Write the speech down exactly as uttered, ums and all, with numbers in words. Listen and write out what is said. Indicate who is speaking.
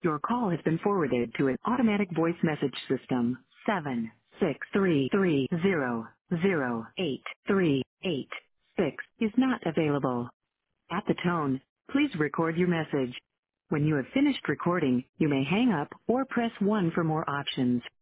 Speaker 1: Your call has been forwarded to an automatic voice message system. Seven six three three zero zero eight three eight six is not available. At the tone, please record your message. When you have finished recording, you may hang up or press one for more options.